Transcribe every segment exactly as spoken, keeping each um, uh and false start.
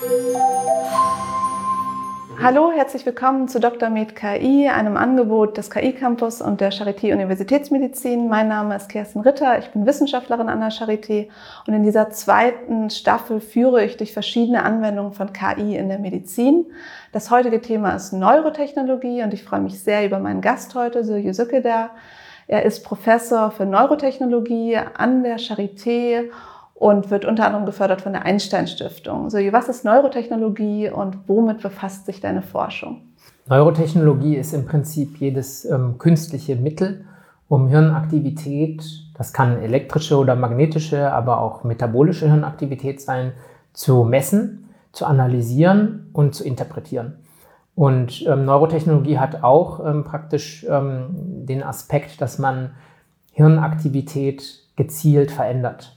Hallo, herzlich willkommen zu Doktor Med K I, einem Angebot des K I-Campus und der Charité Universitätsmedizin. Mein Name ist Kerstin Ritter, ich bin Wissenschaftlerin an der Charité und in dieser zweiten Staffel führe ich durch verschiedene Anwendungen von K I in der Medizin. Das heutige Thema ist Neurotechnologie und ich freue mich sehr über meinen Gast heute, Sürje Zückeder. Er ist Professor für Neurotechnologie an der Charité und wird unter anderem gefördert von der Einstein-Stiftung. Sürje, was ist Neurotechnologie und womit befasst sich deine Forschung? Neurotechnologie ist im Prinzip jedes ähm, künstliche Mittel, um Hirnaktivität, das kann elektrische oder magnetische, aber auch metabolische Hirnaktivität sein, zu messen, zu analysieren und zu interpretieren. Und ähm, Neurotechnologie hat auch ähm, praktisch ähm, den Aspekt, dass man Hirnaktivität gezielt verändert.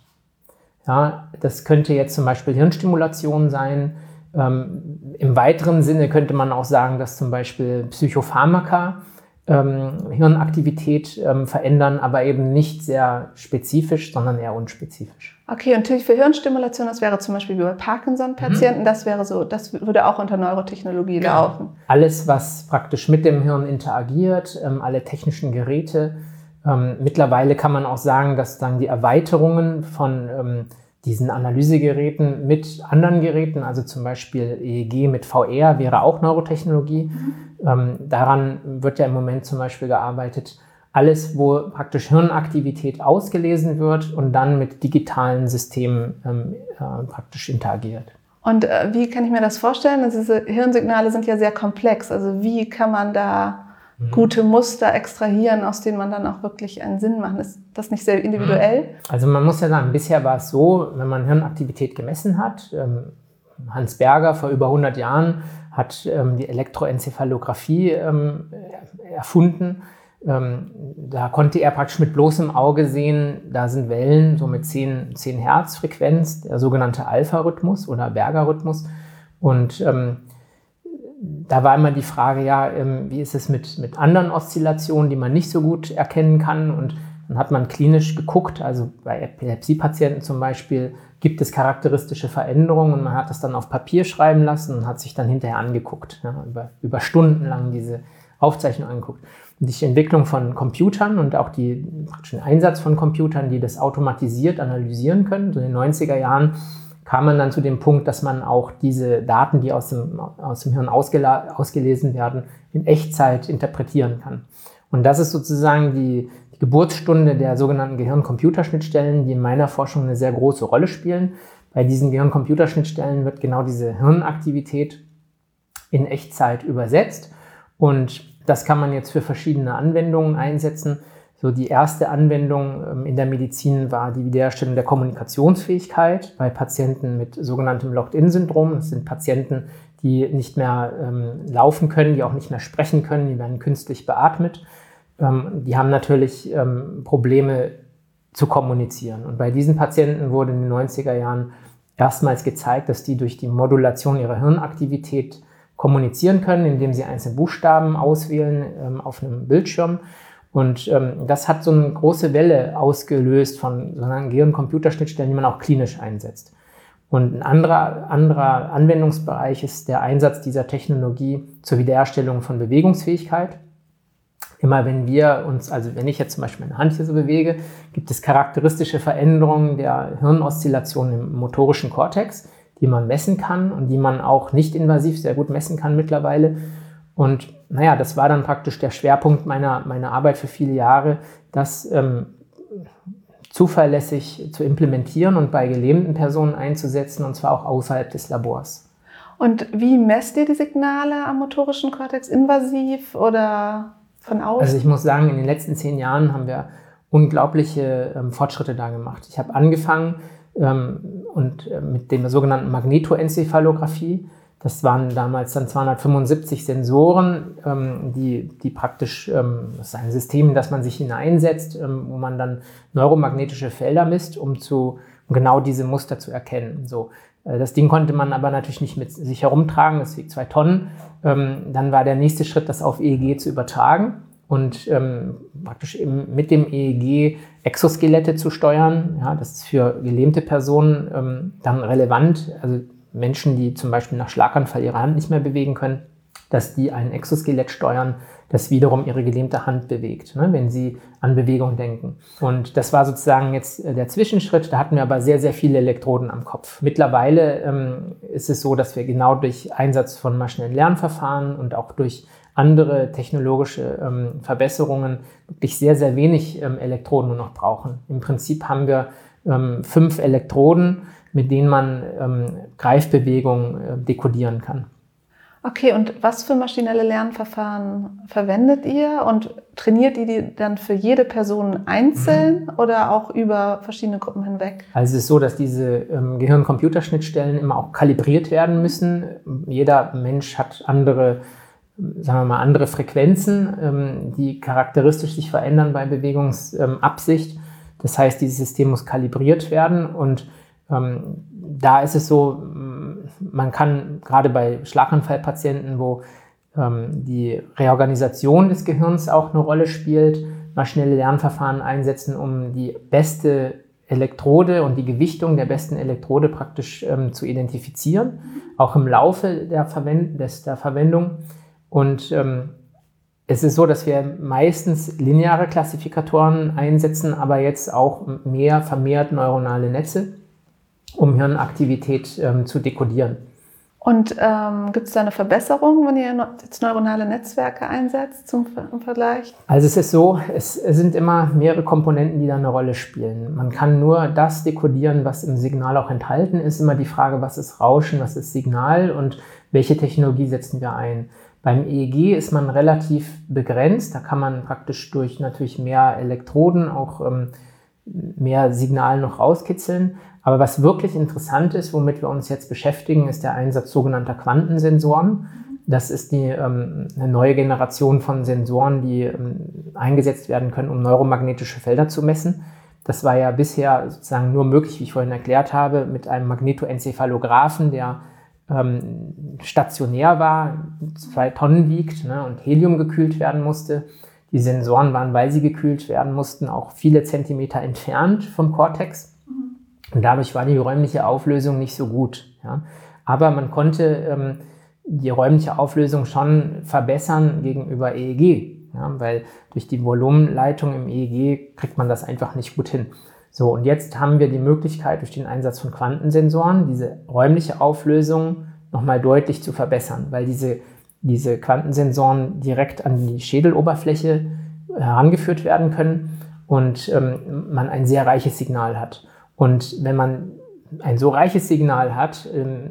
Ja, das könnte jetzt zum Beispiel Hirnstimulation sein. Ähm, Im weiteren Sinne könnte man auch sagen, dass zum Beispiel Psychopharmaka ähm, Hirnaktivität ähm, verändern, aber eben nicht sehr spezifisch, sondern eher unspezifisch. Okay, und natürlich für Hirnstimulation, das wäre zum Beispiel wie bei Parkinson-Patienten, mhm. das wäre so, das würde auch unter Neurotechnologie ja. laufen. Alles, was praktisch mit dem Hirn interagiert, ähm, alle technischen Geräte. Ähm, mittlerweile kann man auch sagen, dass dann die Erweiterungen von ähm, diesen Analysegeräten mit anderen Geräten, also zum Beispiel E E G mit V R, wäre auch Neurotechnologie. Mhm. Ähm, daran wird ja im Moment zum Beispiel gearbeitet. Alles, wo praktisch Hirnaktivität ausgelesen wird und dann mit digitalen Systemen ähm, äh, praktisch interagiert. Und äh, wie kann ich mir das vorstellen? Also diese Hirnsignale sind ja sehr komplex. Also wie kann man da gute Muster extrahieren, aus denen man dann auch wirklich einen Sinn macht? Ist das nicht sehr individuell? Also man muss ja sagen, bisher war es so, wenn man Hirnaktivität gemessen hat, ähm, Hans Berger vor über hundert Jahren hat ähm, die Elektroenzephalographie ähm, erfunden. Ähm, da konnte er praktisch mit bloßem Auge sehen, da sind Wellen so mit zehn Hertz Frequenz, der sogenannte Alpha-Rhythmus oder Berger-Rhythmus. Und ähm, da war immer die Frage, ja, wie ist es mit, mit anderen Oszillationen, die man nicht so gut erkennen kann? Und dann hat man klinisch geguckt, also bei Epilepsie-Patienten zum Beispiel, gibt es charakteristische Veränderungen und man hat das dann auf Papier schreiben lassen und hat sich dann hinterher angeguckt, ja, über, über Stunden lang diese Aufzeichnung angeguckt. Und die Entwicklung von Computern und auch die, den Einsatz von Computern, die das automatisiert analysieren können, so in den neunziger Jahren, kam man dann zu dem Punkt, dass man auch diese Daten, die aus dem, aus dem Hirn ausgela- ausgelesen werden, in Echtzeit interpretieren kann. Und das ist sozusagen die, die Geburtsstunde der sogenannten Gehirn-Computer-Schnittstellen, die in meiner Forschung eine sehr große Rolle spielen. Bei diesen Gehirn-Computer-Schnittstellen wird genau diese Hirnaktivität in Echtzeit übersetzt. Und das kann man jetzt für verschiedene Anwendungen einsetzen. So die erste Anwendung ähm, in der Medizin war die Wiederherstellung der Kommunikationsfähigkeit bei Patienten mit sogenanntem Locked-in-Syndrom. Das sind Patienten, die nicht mehr ähm, laufen können, die auch nicht mehr sprechen können, die werden künstlich beatmet. Ähm, die haben natürlich ähm, Probleme zu kommunizieren. Und bei diesen Patienten wurde in den neunziger Jahren erstmals gezeigt, dass die durch die Modulation ihrer Hirnaktivität kommunizieren können, indem sie einzelne Buchstaben auswählen ähm, auf einem Bildschirm. Und ähm, das hat so eine große Welle ausgelöst von sogenannten Gehirn-Computer-Schnittstellen, die man auch klinisch einsetzt. Und ein anderer, anderer Anwendungsbereich ist der Einsatz dieser Technologie zur Wiederherstellung von Bewegungsfähigkeit. Immer wenn wir uns, also wenn ich jetzt zum Beispiel meine Hand hier so bewege, gibt es charakteristische Veränderungen der Hirnoszillation im motorischen Kortex, die man messen kann und die man auch nicht invasiv sehr gut messen kann mittlerweile. Und naja, das war dann praktisch der Schwerpunkt meiner, meiner Arbeit für viele Jahre, das ähm, zuverlässig zu implementieren und bei gelähmten Personen einzusetzen, und zwar auch außerhalb des Labors. Und wie messt ihr die Signale am motorischen Kortex? Invasiv oder von außen? Also ich muss sagen, in den letzten zehn Jahren haben wir unglaubliche ähm, Fortschritte da gemacht. Ich habe angefangen ähm, und äh, mit der sogenannten Magnetoenzephalographie. Das waren damals dann zweihundertfünfundsiebzig Sensoren, ähm, die, die praktisch, ähm, das ist ein System, in das man sich hineinsetzt, ähm, wo man dann neuromagnetische Felder misst, um, zu, um genau diese Muster zu erkennen. So, äh, das Ding konnte man aber natürlich nicht mit sich herumtragen, das wiegt zwei Tonnen. Ähm, dann war der nächste Schritt, das auf E E G zu übertragen und ähm, praktisch im, mit dem E E G Exoskelette zu steuern. Ja, das ist für gelähmte Personen ähm, dann relevant. Also Menschen, die zum Beispiel nach Schlaganfall ihre Hand nicht mehr bewegen können, dass die ein Exoskelett steuern, das wiederum ihre gelähmte Hand bewegt, ne, wenn sie an Bewegung denken. Und das war sozusagen jetzt der Zwischenschritt. Da hatten wir aber sehr, sehr viele Elektroden am Kopf. Mittlerweile ähm, ist es so, dass wir genau durch Einsatz von maschinellen Lernverfahren und auch durch andere technologische ähm, Verbesserungen wirklich sehr, sehr wenig ähm, Elektroden nur noch brauchen. Im Prinzip haben wir ähm, fünf Elektroden, mit denen man ähm, Greifbewegungen äh, dekodieren kann. Okay, und was für maschinelle Lernverfahren verwendet ihr und trainiert ihr die dann für jede Person einzeln mhm. oder auch über verschiedene Gruppen hinweg? Also es ist so, dass diese ähm, Gehirn-Computer-Schnittstellen immer auch kalibriert werden müssen. Jeder Mensch hat andere, sagen wir mal, andere Frequenzen, ähm, die charakteristisch sich verändern bei Bewegungsabsicht. Ähm, das heißt, dieses System muss kalibriert werden und ähm, da ist es so, man kann gerade bei Schlaganfallpatienten, wo ähm, die Reorganisation des Gehirns auch eine Rolle spielt, maschinelle Lernverfahren einsetzen, um die beste Elektrode und die Gewichtung der besten Elektrode praktisch ähm, zu identifizieren, auch im Laufe der, Verwend- des, der Verwendung. Und ähm, es ist so, dass wir meistens lineare Klassifikatoren einsetzen, aber jetzt auch mehr vermehrt neuronale Netze, um Hirnaktivität ähm, zu dekodieren. Und ähm, gibt es da eine Verbesserung, wenn ihr jetzt neuronale Netzwerke einsetzt zum im Vergleich? Also es ist so, es, es sind immer mehrere Komponenten, die da eine Rolle spielen. Man kann nur das dekodieren, was im Signal auch enthalten ist. Immer die Frage, was ist Rauschen, was ist Signal und welche Technologie setzen wir ein. Beim E E G ist man relativ begrenzt. Da kann man praktisch durch natürlich mehr Elektroden auch ähm, mehr Signal noch rauskitzeln. Aber was wirklich interessant ist, womit wir uns jetzt beschäftigen, ist der Einsatz sogenannter Quantensensoren. Das ist die, ähm, eine neue Generation von Sensoren, die ähm, eingesetzt werden können, um neuromagnetische Felder zu messen. Das war ja bisher sozusagen nur möglich, wie ich vorhin erklärt habe, mit einem Magnetoencephalographen, der ähm, stationär war, zwei Tonnen wiegt, ne, und Helium gekühlt werden musste. Die Sensoren waren, weil sie gekühlt werden mussten, auch viele Zentimeter entfernt vom Kortex. Und dadurch war die räumliche Auflösung nicht so gut. Ja. Aber man konnte ähm, die räumliche Auflösung schon verbessern gegenüber E E G, ja, weil durch die Volumenleitung im E E G kriegt man das einfach nicht gut hin. So, und jetzt haben wir die Möglichkeit, durch den Einsatz von Quantensensoren diese räumliche Auflösung nochmal deutlich zu verbessern, weil diese, diese Quantensensoren direkt an die Schädeloberfläche herangeführt werden können und ähm, man ein sehr reiches Signal hat. Und wenn man ein so reiches Signal hat,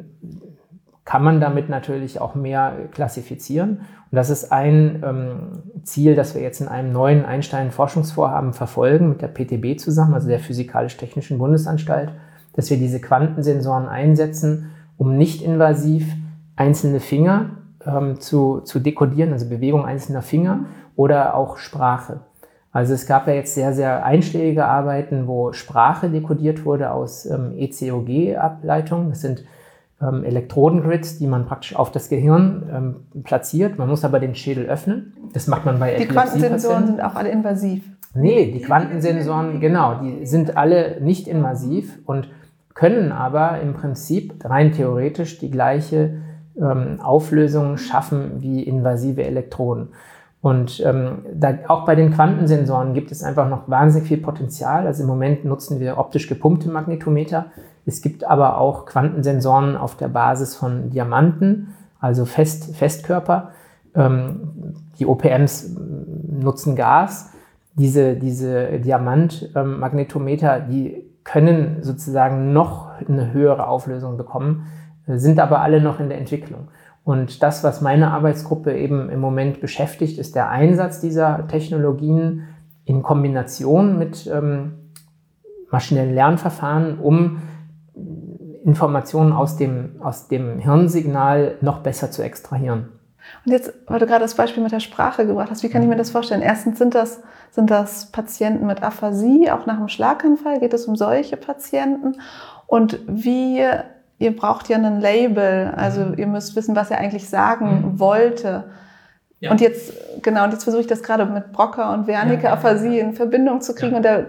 kann man damit natürlich auch mehr klassifizieren. Und das ist ein Ziel, das wir jetzt in einem neuen Einstein-Forschungsvorhaben verfolgen, mit der P T B zusammen, also der Physikalisch-Technischen Bundesanstalt, dass wir diese Quantensensoren einsetzen, um nicht invasiv einzelne Finger zu, zu dekodieren, also Bewegung einzelner Finger oder auch Sprache. Also es gab ja jetzt sehr, sehr einschlägige Arbeiten, wo Sprache dekodiert wurde aus ähm, E C O G-Ableitungen. Das sind ähm, Elektrodengrids, die man praktisch auf das Gehirn ähm, platziert. Man muss aber den Schädel öffnen. Das macht man bei Epilepsie-Patienten. Die Quantensensoren sind auch alle invasiv? Nee, die Quantensensoren, genau, die sind alle nicht invasiv und können aber im Prinzip rein theoretisch die gleiche ähm, Auflösung schaffen wie invasive Elektroden. Und ähm, da, auch bei den Quantensensoren gibt es einfach noch wahnsinnig viel Potenzial. Also im Moment nutzen wir optisch gepumpte Magnetometer. Es gibt aber auch Quantensensoren auf der Basis von Diamanten, also Fest, Festkörper. Ähm, die O P Ms nutzen Gas. Diese, diese Diamantmagnetometer, die können sozusagen noch eine höhere Auflösung bekommen, sind aber alle noch in der Entwicklung. Und das, was meine Arbeitsgruppe eben im Moment beschäftigt, ist der Einsatz dieser Technologien in Kombination mit ähm, maschinellen Lernverfahren, um Informationen aus dem, aus dem Hirnsignal noch besser zu extrahieren. Und jetzt, weil du gerade das Beispiel mit der Sprache gebracht hast, wie kann ich mir das vorstellen? Erstens sind das, sind das Patienten mit Aphasie, auch nach einem Schlaganfall, geht es um solche Patienten? Und wie... Ihr braucht ja ein Label, also ihr müsst wissen, was er eigentlich sagen mhm. wollte. Ja. Und jetzt, genau, und jetzt versuche ich das gerade mit Broca und Wernicke-Aphasie in Verbindung zu kriegen. Ja. Und da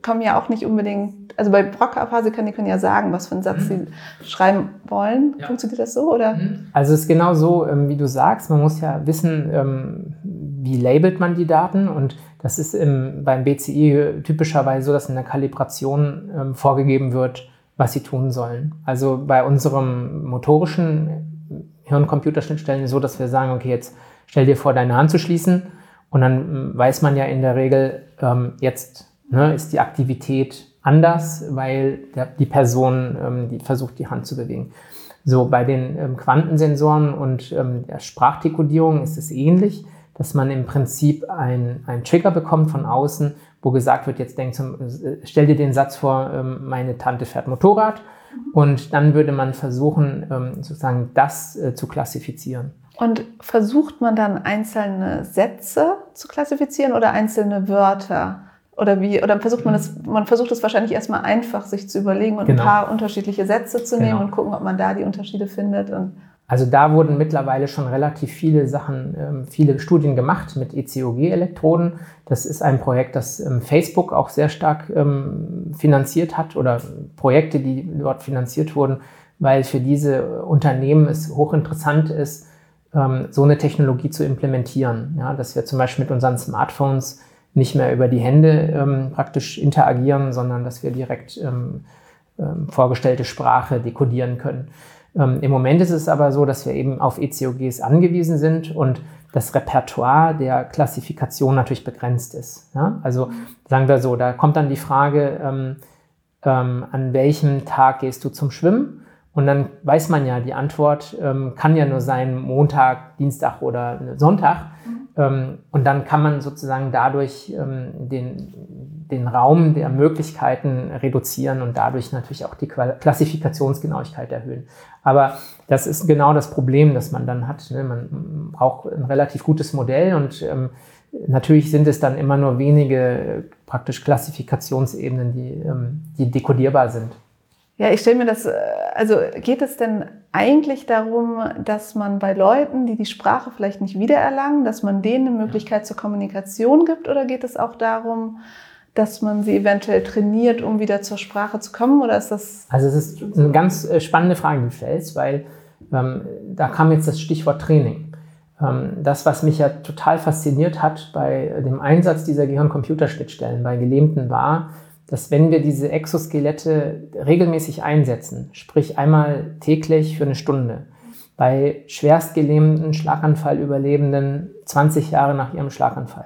kommen ja auch nicht unbedingt, also bei Brockaaphasikern, die können ja sagen, was für einen Satz sie schreiben wollen. Ja. Funktioniert das so, oder? Also es ist genau so, wie du sagst, man muss ja wissen, wie labelt man die Daten, und das ist im, beim B C I typischerweise so, dass in der Kalibration ähm, vorgegeben wird, was sie tun sollen. Also bei unserem motorischen Hirn-Computer-Schnittstellen ist es so, dass wir sagen, okay, jetzt stell dir vor, deine Hand zu schließen, und dann ähm, weiß man ja in der Regel, ähm, jetzt ne, ist die Aktivität anders, weil der, die Person ähm, die versucht, die Hand zu bewegen. So, bei den ähm, Quantensensoren und ähm, der Sprachdekodierung ist es ähnlich, dass man im Prinzip ein, ein Trigger bekommt von außen, wo gesagt wird, jetzt denk zum, stell dir den Satz vor, ähm, meine Tante fährt Motorrad, und dann würde man versuchen, ähm, sozusagen das äh, zu klassifizieren. Und versucht man dann einzelne Sätze zu klassifizieren oder einzelne Wörter? Oder wie? Oder versucht man das, man versucht es wahrscheinlich erstmal einfach, sich zu überlegen und genau. ein paar unterschiedliche Sätze zu nehmen genau. und gucken, ob man da die Unterschiede findet. Und also da wurden mittlerweile schon relativ viele Sachen, ähm, viele Studien gemacht mit E C O G-Elektroden. Das ist ein Projekt, das ähm, Facebook auch sehr stark ähm, finanziert hat, oder Projekte, die dort finanziert wurden, weil für diese Unternehmen es hochinteressant ist, ähm, so eine Technologie zu implementieren. Ja, dass wir zum Beispiel mit unseren Smartphones nicht mehr über die Hände ähm, praktisch interagieren, sondern dass wir direkt ähm, ähm, vorgestellte Sprache dekodieren können. Ähm, Im Moment ist es aber so, dass wir eben auf E C O Gs angewiesen sind und das Repertoire der Klassifikation natürlich begrenzt ist. Ja? Also sagen wir so, da kommt dann die Frage, ähm, ähm, an welchem Tag gehst du zum Schwimmen? Und dann weiß man ja, die Antwort ähm, kann ja nur sein Montag, Dienstag oder Sonntag. Ähm, und dann kann man sozusagen dadurch ähm, den, den Raum der Möglichkeiten reduzieren und dadurch natürlich auch die Klassifikationsgenauigkeit erhöhen. Aber das ist genau das Problem, das man dann hat. Ne? Man braucht ein relativ gutes Modell, und ähm, natürlich sind es dann immer nur wenige äh, praktisch Klassifikationsebenen, die, ähm, die dekodierbar sind. Ja, ich stelle mir das, also geht es denn eigentlich darum, dass man bei Leuten, die die Sprache vielleicht nicht wiedererlangen, dass man denen eine Möglichkeit zur Kommunikation gibt, oder geht es auch darum, dass man sie eventuell trainiert, um wieder zur Sprache zu kommen, oder ist das? Also es ist eine ganz spannende Frage, die du stellst, weil ähm, da kam jetzt das Stichwort Training. Ähm, das, was mich ja total fasziniert hat bei dem Einsatz dieser Gehirn-Computer-Schnittstellen bei Gelähmten, war, dass wenn wir diese Exoskelette regelmäßig einsetzen, sprich einmal täglich für eine Stunde, bei schwerstgelähmten Schlaganfallüberlebenden zwanzig Jahre nach ihrem Schlaganfall,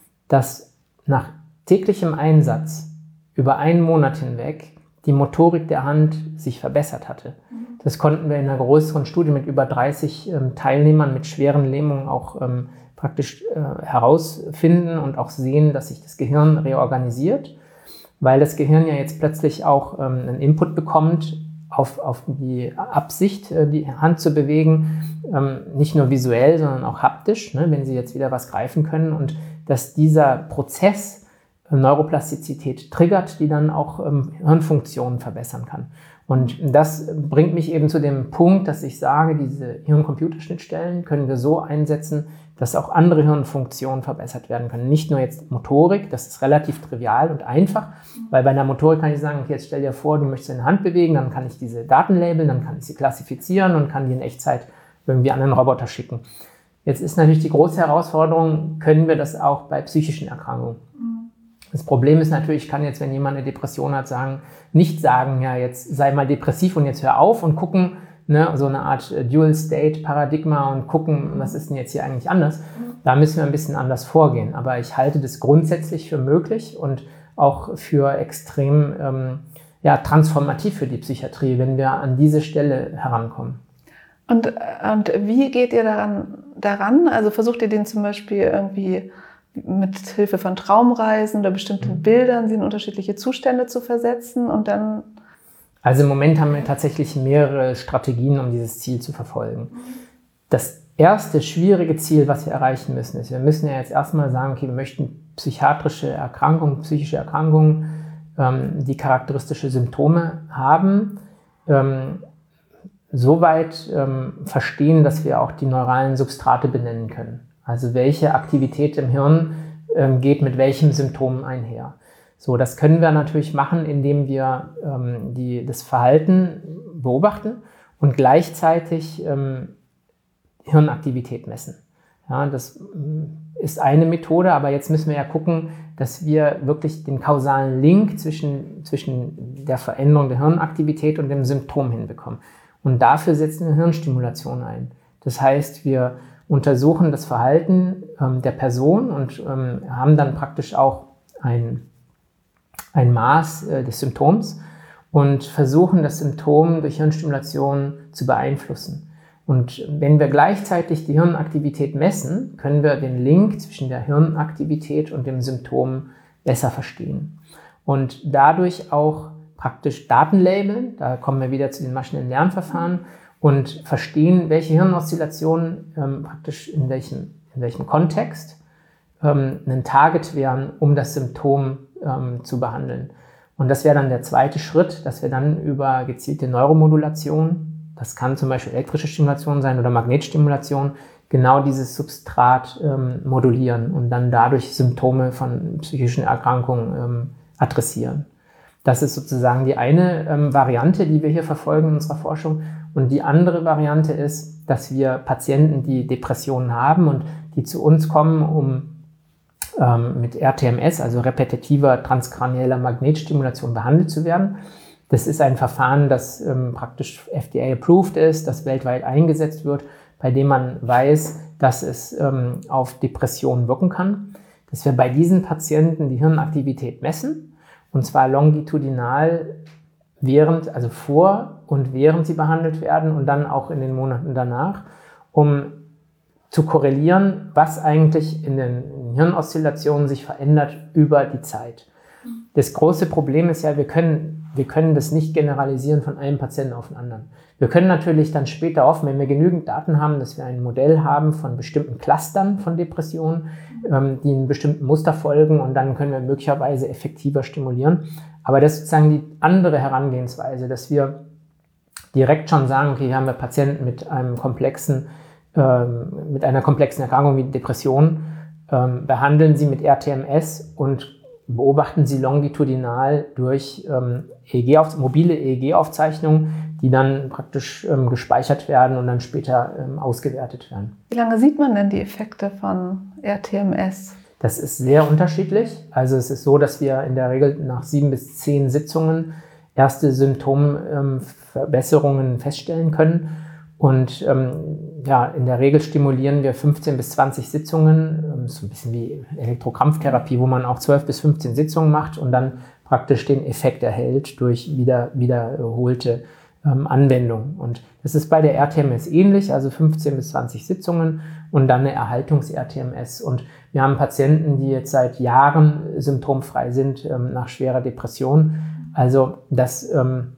dass nach täglichem Einsatz über einen Monat hinweg die Motorik der Hand sich verbessert hatte. Das konnten wir in einer größeren Studie mit über dreißig ähm, Teilnehmern mit schweren Lähmungen auch ähm, praktisch äh, herausfinden und auch sehen, dass sich das Gehirn reorganisiert, weil das Gehirn ja jetzt plötzlich auch ähm, einen Input bekommt auf, auf die Absicht, äh, die Hand zu bewegen, ähm, nicht nur visuell, sondern auch haptisch, ne, wenn sie jetzt wieder was greifen können, und dass dieser Prozess äh, Neuroplastizität triggert, die dann auch ähm, Hirnfunktionen verbessern kann. Und das bringt mich eben zu dem Punkt, dass ich sage, diese Hirn-Computer-Schnittstellen können wir so einsetzen, dass auch andere Hirnfunktionen verbessert werden können. Nicht nur jetzt Motorik, das ist relativ trivial und einfach, weil bei einer Motorik kann ich sagen, okay, jetzt stell dir vor, du möchtest deine Hand bewegen, dann kann ich diese Daten labeln, dann kann ich sie klassifizieren und kann die in Echtzeit irgendwie an einen Roboter schicken. Jetzt ist natürlich die große Herausforderung, können wir das auch bei psychischen Erkrankungen? Das Problem ist natürlich, ich kann jetzt, wenn jemand eine Depression hat, sagen, nicht sagen, ja, jetzt sei mal depressiv und jetzt hör auf, und gucken, ne, so eine Art Dual-State-Paradigma, und gucken, was ist denn jetzt hier eigentlich anders. Da müssen wir ein bisschen anders vorgehen. Aber ich halte das grundsätzlich für möglich und auch für extrem ähm, ja, transformativ für die Psychiatrie, wenn wir an diese Stelle herankommen. Und, und wie geht ihr daran, daran? Also versucht ihr den zum Beispiel irgendwie mit Hilfe von Traumreisen oder bestimmten mhm. Bildern sie in unterschiedliche Zustände zu versetzen und dann? Also im Moment haben wir tatsächlich mehrere Strategien, um dieses Ziel zu verfolgen. Das erste schwierige Ziel, was wir erreichen müssen, ist, wir müssen ja jetzt erstmal sagen, okay, wir möchten psychiatrische Erkrankungen, psychische Erkrankungen, ähm, die charakteristische Symptome haben, ähm, soweit ähm, verstehen, dass wir auch die neuralen Substrate benennen können. Also welche Aktivität im Hirn ähm, geht mit welchem Symptom einher. So, das können wir natürlich machen, indem wir ähm, die, das Verhalten beobachten und gleichzeitig ähm, Hirnaktivität messen. Ja, das ist eine Methode, aber jetzt müssen wir ja gucken, dass wir wirklich den kausalen Link zwischen, zwischen der Veränderung der Hirnaktivität und dem Symptom hinbekommen. Und dafür setzen wir Hirnstimulation ein. Das heißt, wir untersuchen das Verhalten ähm, der Person und ähm, haben dann praktisch auch ein, ein Maß äh, des Symptoms und versuchen, das Symptom durch Hirnstimulation zu beeinflussen. Und wenn wir gleichzeitig die Hirnaktivität messen, können wir den Link zwischen der Hirnaktivität und dem Symptom besser verstehen. Und dadurch auch praktisch Daten labeln, da kommen wir wieder zu den maschinellen Lernverfahren, und verstehen, welche Hirnoszillationen ähm, praktisch in welchem, in welchem Kontext ähm, ein Target wären, um das Symptom ähm, zu behandeln. Und das wäre dann der zweite Schritt, dass wir dann über gezielte Neuromodulation, das kann zum Beispiel elektrische Stimulation sein oder Magnetstimulation, genau dieses Substrat ähm, modulieren und dann dadurch Symptome von psychischen Erkrankungen ähm, adressieren. Das ist sozusagen die eine ähm, Variante, die wir hier verfolgen in unserer Forschung. Und die andere Variante ist, dass wir Patienten, die Depressionen haben und die zu uns kommen, um ähm, mit R T M S, also repetitiver transkranieller Magnetstimulation, behandelt zu werden. Das ist ein Verfahren, das ähm, praktisch F D A-approved ist, das weltweit eingesetzt wird, bei dem man weiß, dass es ähm, auf Depressionen wirken kann. Dass wir bei diesen Patienten die Hirnaktivität messen, und zwar longitudinal während, also vor und während sie behandelt werden und dann auch in den Monaten danach, um zu korrelieren, was eigentlich in den Hirnoszillationen sich verändert über die Zeit. Das große Problem ist ja, wir können, wir können das nicht generalisieren von einem Patienten auf den anderen. Wir können natürlich dann später offen, wenn wir genügend Daten haben, dass wir ein Modell haben von bestimmten Clustern von Depressionen, ähm, die einem bestimmten Muster folgen, und dann können wir möglicherweise effektiver stimulieren. Aber das ist sozusagen die andere Herangehensweise, dass wir direkt schon sagen, okay, hier haben wir Patienten mit einem komplexen, ähm, mit einer komplexen Erkrankung wie Depression, ähm, behandeln sie mit R T M S und beobachten sie longitudinal durch ähm, E E G auf, mobile E E G-Aufzeichnungen, die dann praktisch ähm, gespeichert werden und dann später ähm, ausgewertet werden. Wie lange sieht man denn die Effekte von R T M S? Das ist sehr unterschiedlich. Also es ist so, dass wir in der Regel nach sieben bis zehn Sitzungen erste Symptomverbesserungen ähm, feststellen können. Und ähm, ja, in der Regel stimulieren wir fünfzehn bis zwanzig Sitzungen, ähm, so ein bisschen wie Elektrokrampftherapie, wo man auch zwölf bis fünfzehn Sitzungen macht und dann praktisch den Effekt erhält durch wieder, wiederholte ähm, Anwendung. Und das ist bei der R T M S ähnlich, also fünfzehn bis zwanzig Sitzungen und dann eine Erhaltungs-R T M S. Und wir haben Patienten, die jetzt seit Jahren symptomfrei sind ähm, nach schwerer Depression. Also das ähm,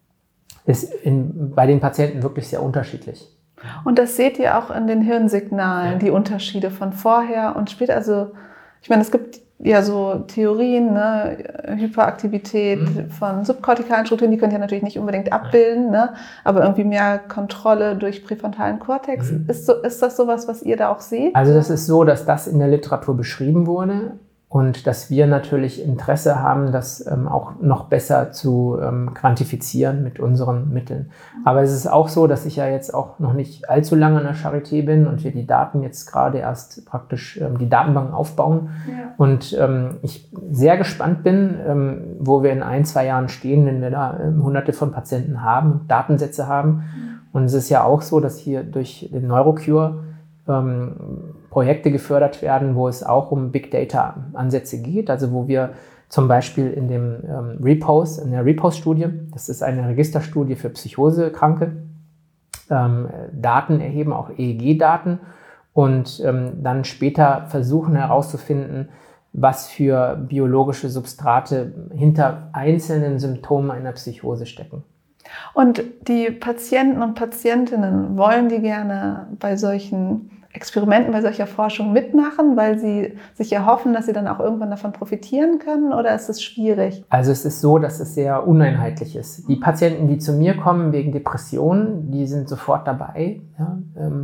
ist in, bei den Patienten wirklich sehr unterschiedlich. Und das seht ihr auch in den Hirnsignalen, ja, die Unterschiede von vorher und später. Also ich meine, es gibt ja so Theorien, ne? Hyperaktivität mhm. von subkortikalen Strukturen, die könnt ihr natürlich nicht unbedingt abbilden, ne? Aber irgendwie mehr Kontrolle durch präfrontalen Kortex. Mhm. Ist, so, ist das sowas, was ihr da auch seht? Also das ist so, dass das in der Literatur beschrieben wurde. Und dass wir natürlich Interesse haben, das ähm, auch noch besser zu ähm, quantifizieren mit unseren Mitteln. Aber es ist auch so, dass ich ja jetzt auch noch nicht allzu lange an der Charité bin und wir die Daten jetzt gerade erst praktisch ähm, die Datenbanken aufbauen. Ja. Und ähm, ich sehr gespannt bin, ähm, wo wir in ein, zwei Jahren stehen, wenn wir da ähm, hunderte von Patienten haben, Datensätze haben. Mhm. Und es ist ja auch so, dass hier durch den Neurocure ähm, Projekte gefördert werden, wo es auch um Big Data Ansätze geht, also wo wir zum Beispiel in dem ähm, Repose, in der Repose-Studie, das ist eine Registerstudie für Psychosekranke, ähm, Daten erheben, auch E E G-Daten und ähm, dann später versuchen herauszufinden, was für biologische Substrate hinter einzelnen Symptomen einer Psychose stecken. Und die Patienten und Patientinnen, wollen die gerne bei solchen Experimenten, bei solcher Forschung mitmachen, weil sie sich erhoffen, dass sie dann auch irgendwann davon profitieren können, oder ist es schwierig? Also es ist so, dass es sehr uneinheitlich ist. Die Patienten, die zu mir kommen wegen Depressionen, die sind sofort dabei. Ja, ähm,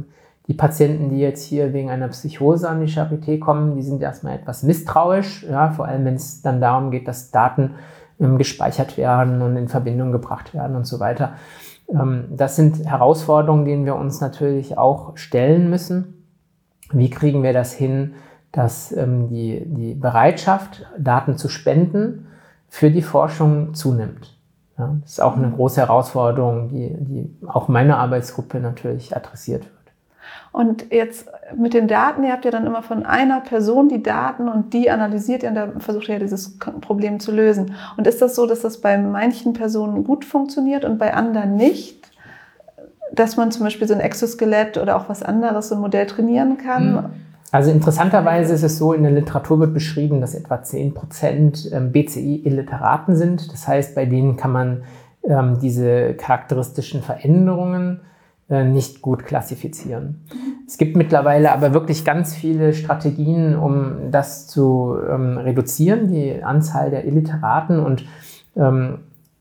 Die Patienten, die jetzt hier wegen einer Psychose an die Charité kommen, die sind erstmal etwas misstrauisch, ja, vor allem wenn es dann darum geht, dass Daten ähm, gespeichert werden und in Verbindung gebracht werden und so weiter. Ähm, das sind Herausforderungen, denen wir uns natürlich auch stellen müssen. Wie kriegen wir das hin, dass ähm, die, die Bereitschaft, Daten zu spenden, für die Forschung zunimmt? Ja, das ist auch eine große Herausforderung, die, die auch meine Arbeitsgruppe natürlich adressiert wird. Und jetzt mit den Daten, ihr habt ja dann immer von einer Person die Daten und die analysiert ihr und da versucht ihr ja dieses Problem zu lösen. Und ist das so, dass das bei manchen Personen gut funktioniert und bei anderen nicht? Dass man zum Beispiel so ein Exoskelett oder auch was anderes, so ein Modell trainieren kann? Also interessanterweise ist es so, in der Literatur wird beschrieben, dass etwa zehn Prozent B C I-Illiteraten sind. Das heißt, bei denen kann man ähm, diese charakteristischen Veränderungen nicht gut klassifizieren. Es gibt mittlerweile aber wirklich ganz viele Strategien, um das zu ähm, reduzieren, die Anzahl der Illiteraten. Und ähm,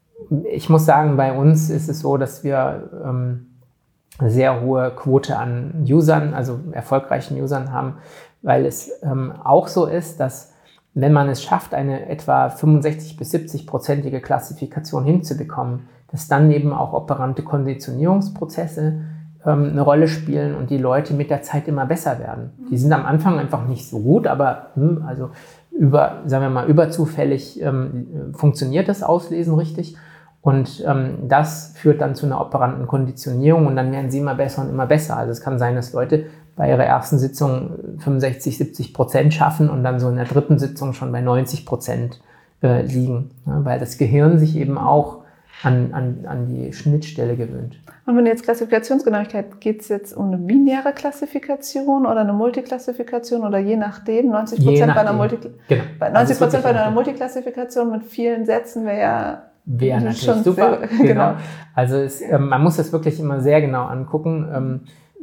ich muss sagen, bei uns ist es so, dass wir ähm, eine sehr hohe Quote an Usern, also erfolgreichen Usern haben, weil es ähm, auch so ist, dass wenn man es schafft, eine etwa fünfundsechzig bis siebzig prozentige Klassifikation hinzubekommen, dass dann eben auch operante Konditionierungsprozesse ähm, eine Rolle spielen und die Leute mit der Zeit immer besser werden. Die sind am Anfang einfach nicht so gut, aber hm, also über, sagen wir mal, überzufällig ähm, funktioniert das Auslesen richtig. Und ähm, das führt dann zu einer operanten Konditionierung und dann werden sie immer besser und immer besser. Also es kann sein, dass Leute bei ihrer ersten Sitzung fünfundsechzig, siebzig Prozent schaffen und dann so in der dritten Sitzung schon bei neunzig Prozent äh, liegen, ja, weil das Gehirn sich eben auch an, an, an die Schnittstelle gewöhnt. Und wenn jetzt Klassifikationsgenauigkeit, geht es jetzt um eine binäre Klassifikation oder eine Multiklassifikation oder je nachdem, neunzig Prozent bei einer, Multi genau. bei, neunzig Prozent bei einer Multiklassifikation mit vielen Sätzen wäre ja Wäre natürlich schon super, sehr, genau. genau. Also es, ähm, man muss das wirklich immer sehr genau angucken. Ähm,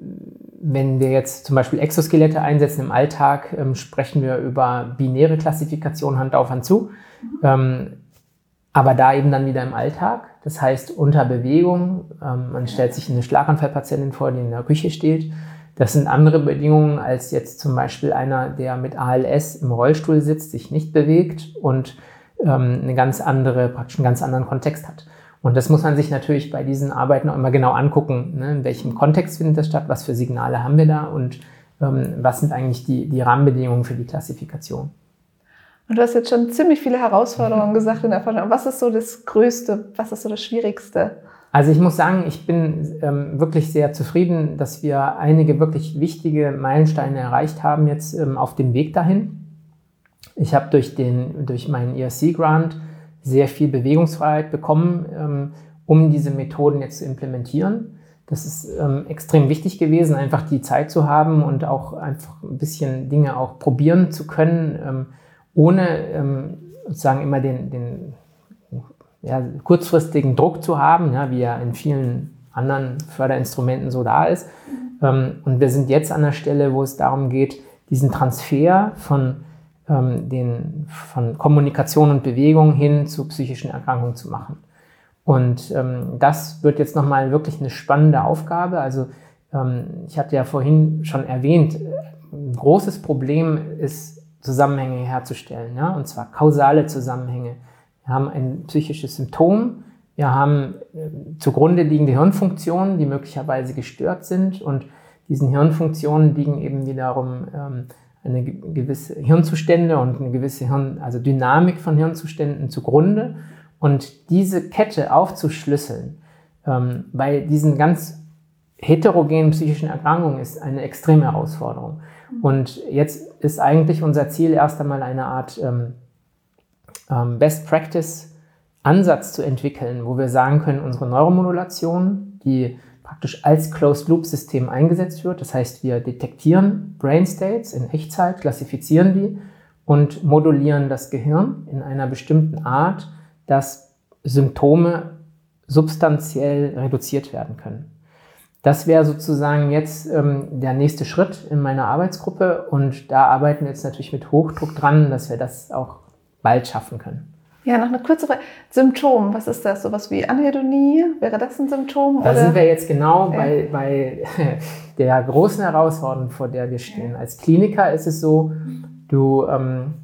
wenn wir jetzt zum Beispiel Exoskelette einsetzen im Alltag, ähm, sprechen wir über binäre Klassifikation Hand auf Hand zu. Mhm. Ähm, aber da eben dann wieder im Alltag, das heißt unter Bewegung. Ähm, man stellt sich eine Schlaganfallpatientin vor, die in der Küche steht. Das sind andere Bedingungen als jetzt zum Beispiel einer, der mit A L S im Rollstuhl sitzt, sich nicht bewegt und eine ganz andere, praktisch einen ganz anderen Kontext hat. Und das muss man sich natürlich bei diesen Arbeiten auch immer genau angucken, ne? In welchem Kontext findet das statt, was für Signale haben wir da und ähm, was sind eigentlich die, die Rahmenbedingungen für die Klassifikation. Und du hast jetzt schon ziemlich viele Herausforderungen gesagt in der Forschung. Was ist so das Größte, was ist so das Schwierigste? Also ich muss sagen, ich bin ähm, wirklich sehr zufrieden, dass wir einige wirklich wichtige Meilensteine erreicht haben jetzt ähm, auf dem Weg dahin. Ich habe durch, den, durch meinen E R C-Grant sehr viel Bewegungsfreiheit bekommen, ähm, um diese Methoden jetzt zu implementieren. Das ist ähm, extrem wichtig gewesen, einfach die Zeit zu haben und auch einfach ein bisschen Dinge auch probieren zu können, ähm, ohne ähm, sozusagen immer den, den ja, kurzfristigen Druck zu haben, ja, wie er in vielen anderen Förderinstrumenten so da ist. Ähm, und wir sind jetzt an der Stelle, wo es darum geht, diesen Transfer von Den, von Kommunikation und Bewegung hin zu psychischen Erkrankungen zu machen. Und ähm, das wird jetzt nochmal wirklich eine spannende Aufgabe. Also ähm, ich hatte ja vorhin schon erwähnt, ein großes Problem ist, Zusammenhänge herzustellen, ja? Und zwar kausale Zusammenhänge. Wir haben ein psychisches Symptom, wir haben äh, zugrunde liegende Hirnfunktionen, die möglicherweise gestört sind und diesen Hirnfunktionen liegen eben wiederum ähm, eine gewisse Hirnzustände und eine gewisse Hirn, also Dynamik von Hirnzuständen zugrunde. Und diese Kette aufzuschlüsseln ähm, bei diesen ganz heterogenen psychischen Erkrankungen ist eine extreme Herausforderung. Und jetzt ist eigentlich unser Ziel erst einmal eine Art ähm, ähm, Best-Practice-Ansatz zu entwickeln, wo wir sagen können, unsere Neuromodulation, die praktisch als Closed-Loop-System eingesetzt wird. Das heißt, wir detektieren Brain States in Echtzeit, klassifizieren die und modulieren das Gehirn in einer bestimmten Art, dass Symptome substanziell reduziert werden können. Das wäre sozusagen jetzt ähm, der nächste Schritt in meiner Arbeitsgruppe und da arbeiten wir jetzt natürlich mit Hochdruck dran, dass wir das auch bald schaffen können. Ja, noch eine kurze Frage. Symptom, was ist das? Sowas wie Anhedonie? Wäre das ein Symptom? Da oder? sind wir jetzt genau ja. bei, bei der großen Herausforderung, vor der wir stehen. Ja. Als Kliniker ist es so, du, ähm,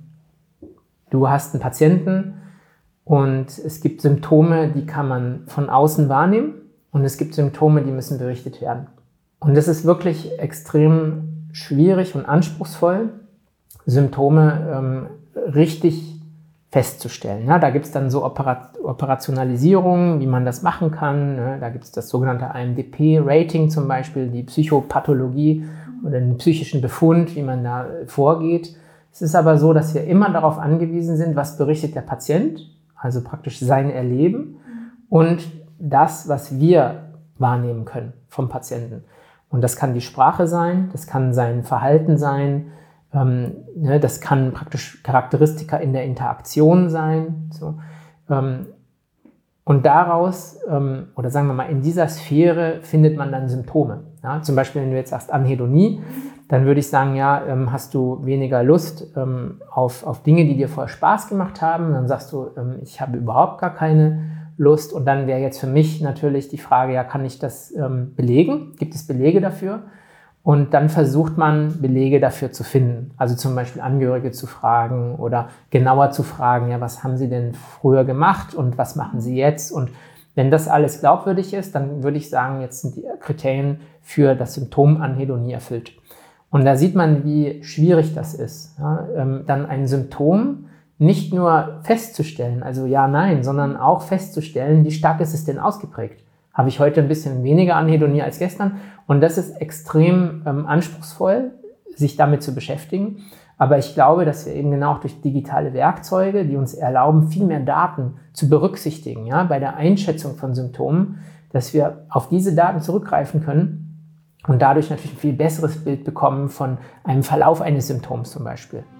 du hast einen Patienten und es gibt Symptome, die kann man von außen wahrnehmen und es gibt Symptome, die müssen berichtet werden. Und das ist wirklich extrem schwierig und anspruchsvoll, Symptome ähm, richtig festzustellen. Ja, da gibt es dann so Operat- Operationalisierungen, wie man das machen kann. Ne? Da gibt es das sogenannte I M D P-Rating zum Beispiel, die Psychopathologie oder den psychischen Befund, wie man da vorgeht. Es ist aber so, dass wir immer darauf angewiesen sind, was berichtet der Patient, also praktisch sein Erleben und das, was wir wahrnehmen können vom Patienten. Und das kann die Sprache sein, das kann sein Verhalten sein, Ähm, ne, das kann praktisch Charakteristika in der Interaktion sein. So. Ähm, und daraus, ähm, oder sagen wir mal, in dieser Sphäre findet man dann Symptome. Ja? Zum Beispiel, wenn du jetzt sagst Anhedonie, dann würde ich sagen, ja, ähm, hast du weniger Lust ähm, auf, auf Dinge, die dir vorher Spaß gemacht haben. Dann sagst du, ähm, ich habe überhaupt gar keine Lust. Und dann wäre jetzt für mich natürlich die Frage, ja, kann ich das ähm, belegen? Gibt es Belege dafür? Und dann versucht man, Belege dafür zu finden. Also zum Beispiel Angehörige zu fragen oder genauer zu fragen, ja, was haben sie denn früher gemacht und was machen sie jetzt? Und wenn das alles glaubwürdig ist, dann würde ich sagen, jetzt sind die Kriterien für das Symptom Anhedonie erfüllt. Und da sieht man, wie schwierig das ist, ja, ähm, dann ein Symptom nicht nur festzustellen, also ja, nein, sondern auch festzustellen, wie stark ist es denn ausgeprägt. Habe ich heute ein bisschen weniger Anhedonie als gestern? Und das ist extrem ähm, anspruchsvoll, sich damit zu beschäftigen. Aber ich glaube, dass wir eben genau auch durch digitale Werkzeuge, die uns erlauben, viel mehr Daten zu berücksichtigen, ja, bei der Einschätzung von Symptomen, dass wir auf diese Daten zurückgreifen können und dadurch natürlich ein viel besseres Bild bekommen von einem Verlauf eines Symptoms zum Beispiel.